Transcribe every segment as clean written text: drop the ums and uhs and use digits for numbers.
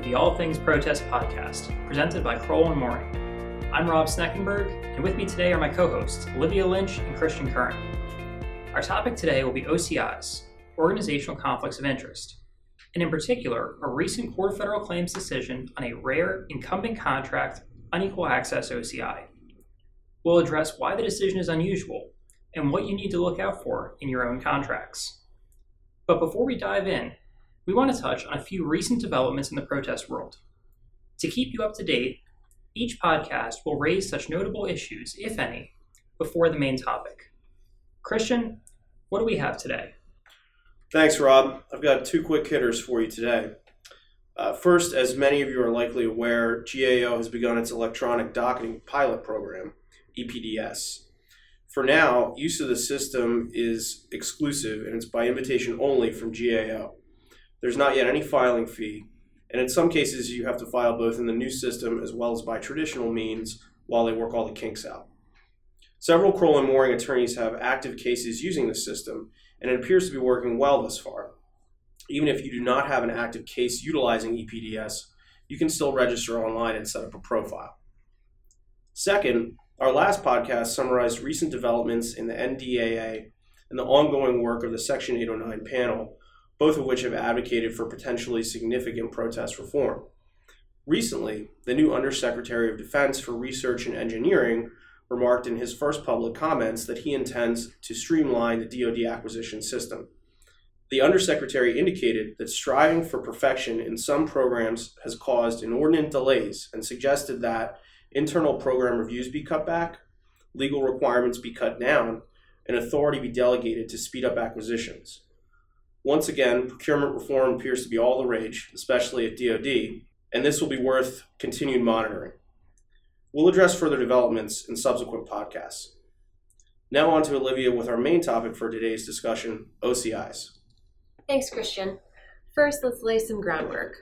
the All Things Protest podcast, presented by Crowell & Moring. I'm Rob Sneckenberg, and with me today are my co-hosts, Olivia Lynch and Christian Curran. Our topic today will be OCIs, Organizational Conflicts of Interest, and in particular, a recent Court of Federal Claims decision on a rare incumbent contract unequal access OCI. We'll address why the decision is unusual and what you need to look out for in your own contracts. But before we dive in, we want to touch on a few recent developments in the protest world. To keep you up to date, each podcast will raise such notable issues, if any, before the main topic. Christian, what do we have today? Thanks, Rob. I've got two quick hitters for you today. First, as many of you are likely aware, GAO has begun its electronic docketing pilot program, EPDS. For now, use of the system is exclusive and it's by invitation only from GAO. There's not yet any filing fee, and in some cases you have to file both in the new system as well as by traditional means while they work all the kinks out. Several Crowell & Moring attorneys have active cases using the system, and it appears to be working well thus far. Even if you do not have an active case utilizing EPDS, you can still register online and set up a profile. Second, our last podcast summarized recent developments in the NDAA and the ongoing work of the Section 809 panel, both of which have advocated for potentially significant protest reform. Recently, the new Undersecretary of Defense for Research and Engineering remarked in his first public comments that he intends to streamline the DoD acquisition system. The Undersecretary indicated that striving for perfection in some programs has caused inordinate delays and suggested that internal program reviews be cut back, legal requirements be cut down, and authority be delegated to speed up acquisitions. Once again, procurement reform appears to be all the rage, especially at DoD, and this will be worth continued monitoring. We'll address further developments in subsequent podcasts. Now on to Olivia with our main topic for today's discussion, OCIs. Thanks, Christian. First, let's lay some groundwork.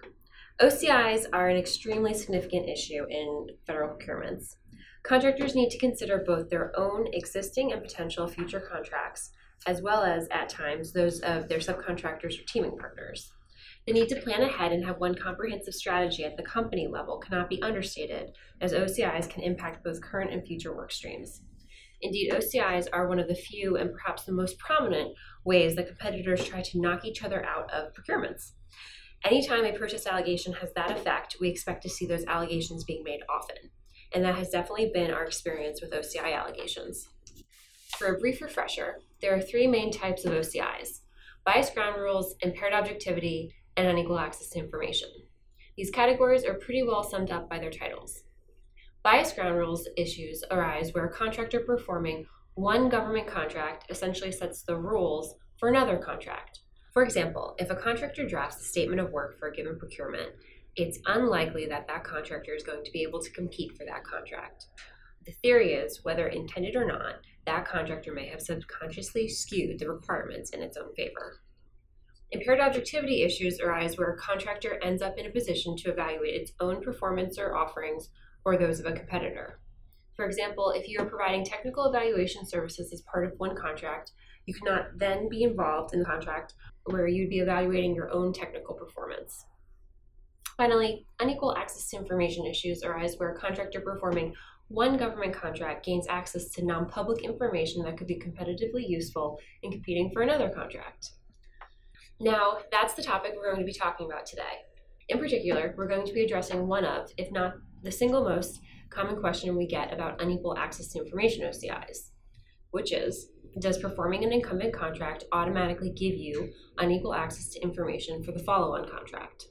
OCIs are an extremely significant issue in federal procurements. Contractors need to consider both their own existing and potential future contracts, as well as, at times, those of their subcontractors or teaming partners. The need to plan ahead and have one comprehensive strategy at the company level cannot be understated, as OCIs can impact both current and future work streams. Indeed, OCIs are one of the few and perhaps the most prominent ways that competitors try to knock each other out of procurements. Anytime a purchase allegation has that effect, we expect to see those allegations being made often, and that has definitely been our experience with OCI allegations. For a brief refresher, there are three main types of OCIs: biased ground rules, impaired objectivity, and unequal access to information. These categories are pretty well summed up by their titles. Biased ground rules issues arise where a contractor performing one government contract essentially sets the rules for another contract. For example, if a contractor drafts a statement of work for a given procurement, it's unlikely that that contractor is going to be able to compete for that contract. The theory is, whether intended or not, that contractor may have subconsciously skewed the requirements in its own favor. Impaired objectivity issues arise where a contractor ends up in a position to evaluate its own performance or offerings or those of a competitor. For example, if you are providing technical evaluation services as part of one contract, you cannot then be involved in the contract where you'd be evaluating your own technical performance. Finally, unequal access to information issues arise where a contractor performing one government contract gains access to non-public information that could be competitively useful in competing for another contract. Now, that's the topic we're going to be talking about today. In particular, we're going to be addressing one of, if not the single most common question we get about unequal access to information OCIs, which is, does performing an incumbent contract automatically give you unequal access to information for the follow-on contract?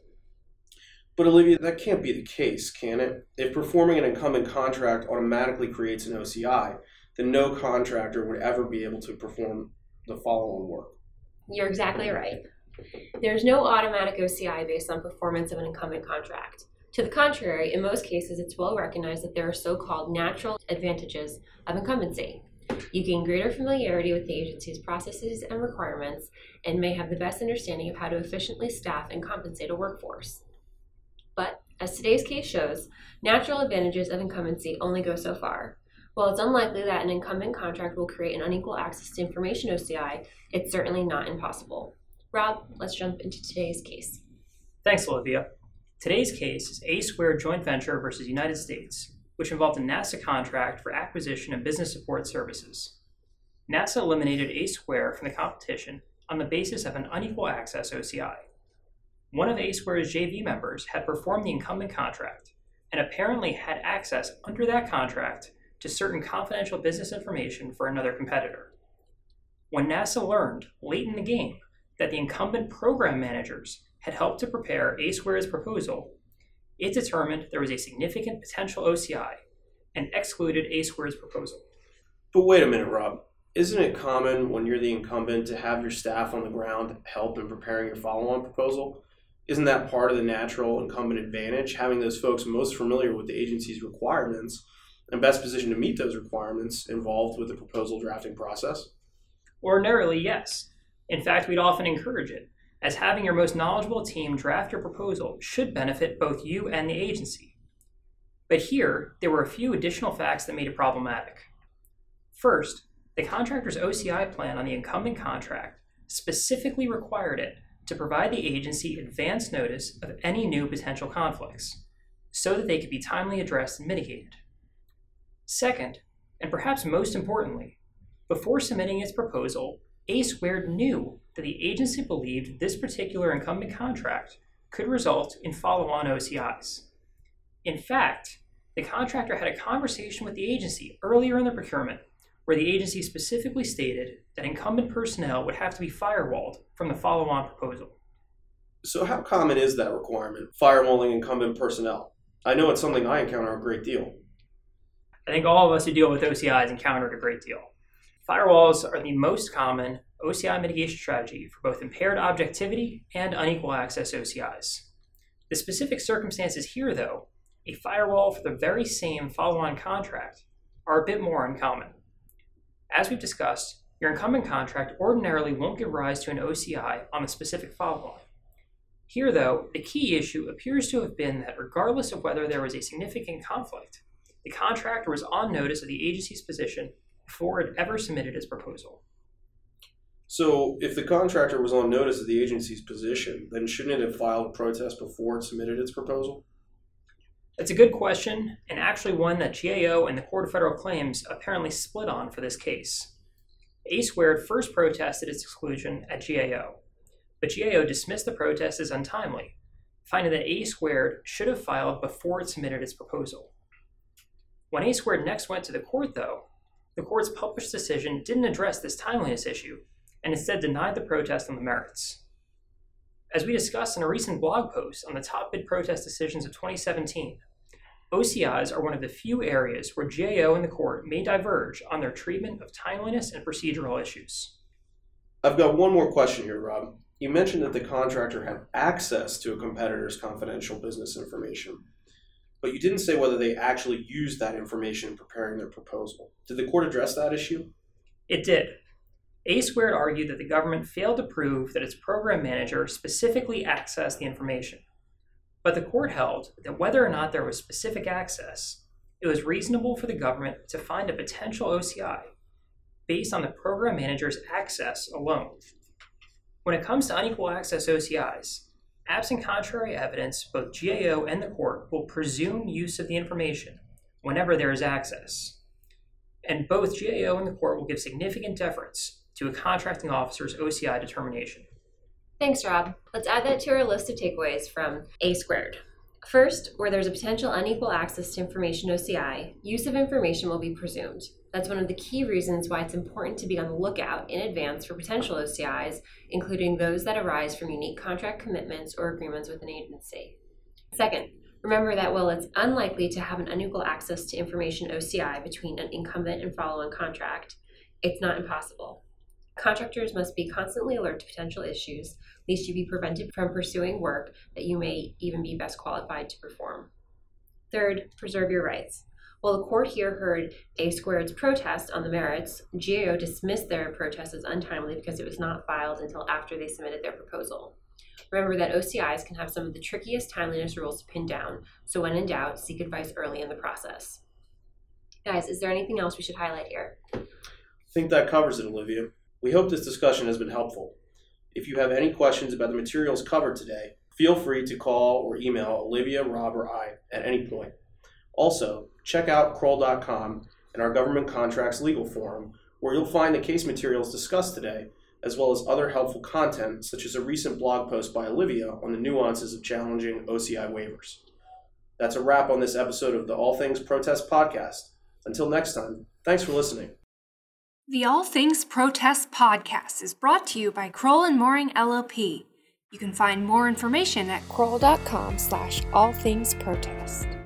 But Olivia, that can't be the case, can it? If performing an incumbent contract automatically creates an OCI, then no contractor would ever be able to perform the follow-on work. You're exactly right. There's no automatic OCI based on performance of an incumbent contract. To the contrary, in most cases, it's well recognized that there are so-called natural advantages of incumbency. You gain greater familiarity with the agency's processes and requirements and may have the best understanding of how to efficiently staff and compensate a workforce. But, as today's case shows, natural advantages of incumbency only go so far. While it's unlikely that an incumbent contract will create an unequal access to information OCI, it's certainly not impossible. Rob, let's jump into today's case. Thanks, Olivia. Today's case is A Squared Joint Venture versus United States, which involved a NASA contract for acquisition of business support services. NASA eliminated A Square from the competition on the basis of an unequal access OCI. One of A Square's JV members had performed the incumbent contract and apparently had access under that contract to certain confidential business information for another competitor. When NASA learned late in the game that the incumbent program managers had helped to prepare A Square's proposal, it determined there was a significant potential OCI and excluded A Square's proposal. But wait a minute, Rob. Isn't it common when you're the incumbent to have your staff on the ground help in preparing your follow-on proposal? Isn't that part of the natural incumbent advantage, having those folks most familiar with the agency's requirements and best positioned to meet those requirements involved with the proposal drafting process? Ordinarily, yes. In fact, we'd often encourage it, as having your most knowledgeable team draft your proposal should benefit both you and the agency. But here, there were a few additional facts that made it problematic. First, the contractor's OCI plan on the incumbent contract specifically required it to provide the agency advance notice of any new potential conflicts, so that they could be timely addressed and mitigated. Second, and perhaps most importantly, before submitting its proposal, A Squared knew that the agency believed this particular incumbent contract could result in follow-on OCIs. In fact, the contractor had a conversation with the agency earlier in the procurement where the agency specifically stated that incumbent personnel would have to be firewalled from the follow-on proposal. So how common is that requirement, firewalling incumbent personnel? I know it's something I encounter a great deal. I think all of us who deal with OCIs encounter it a great deal. Firewalls are the most common OCI mitigation strategy for both impaired objectivity and unequal access OCIs. The specific circumstances here, though, a firewall for the very same follow-on contract, are a bit more uncommon. As we've discussed, your incumbent contract ordinarily won't give rise to an OCI on the specific follow-on. Here, though, the key issue appears to have been that regardless of whether there was a significant conflict, the contractor was on notice of the agency's position before it ever submitted its proposal. So if the contractor was on notice of the agency's position, then shouldn't it have filed a protest before it submitted its proposal? That's a good question, and actually one that GAO and the Court of Federal Claims apparently split on for this case. A Squared first protested its exclusion at GAO, but GAO dismissed the protest as untimely, finding that A Squared should have filed before it submitted its proposal. When A Squared next went to the court, though, the court's published decision didn't address this timeliness issue, and instead denied the protest on the merits. As we discussed in a recent blog post on the top bid protest decisions of 2017, OCIs are one of the few areas where GAO and the court may diverge on their treatment of timeliness and procedural issues. I've got one more question here, Rob. You mentioned that the contractor had access to a competitor's confidential business information, but you didn't say whether they actually used that information in preparing their proposal. Did the court address that issue? It did. A Squared argued that the government failed to prove that its program manager specifically accessed the information. But the court held that whether or not there was specific access, it was reasonable for the government to find a potential OCI based on the program manager's access alone. When it comes to unequal access OCIs, absent contrary evidence, both GAO and the court will presume use of the information whenever there is access. And both GAO and the court will give significant deference to a contracting officer's OCI determination. Thanks, Rob. Let's add that to our list of takeaways from A Squared. First, where there's a potential unequal access to information OCI, use of information will be presumed. That's one of the key reasons why it's important to be on the lookout in advance for potential OCIs, including those that arise from unique contract commitments or agreements with an agency. Second, remember that while it's unlikely to have an unequal access to information OCI between an incumbent and follow-on contract, it's not impossible. Contractors must be constantly alert to potential issues, lest you be prevented from pursuing work that you may even be best qualified to perform. Third, preserve your rights. While the court here heard A Squared's protest on the merits, GAO dismissed their protest as untimely because it was not filed until after they submitted their proposal. Remember that OCIs can have some of the trickiest timeliness rules to pin down, so when in doubt, seek advice early in the process. Guys, is there anything else we should highlight here? I think that covers it, Olivia. We hope this discussion has been helpful. If you have any questions about the materials covered today, feel free to call or email Olivia, Rob, or I at any point. Also, check out Kroll.com and our Government Contracts Legal Forum, where you'll find the case materials discussed today, as well as other helpful content, such as a recent blog post by Olivia on the nuances of challenging OCI waivers. That's a wrap on this episode of the All Things Protest podcast. Until next time, thanks for listening. The All Things Protest podcast is brought to you by Kroll & Mooring LLP. You can find more information at Kroll.com/allthingsprotest.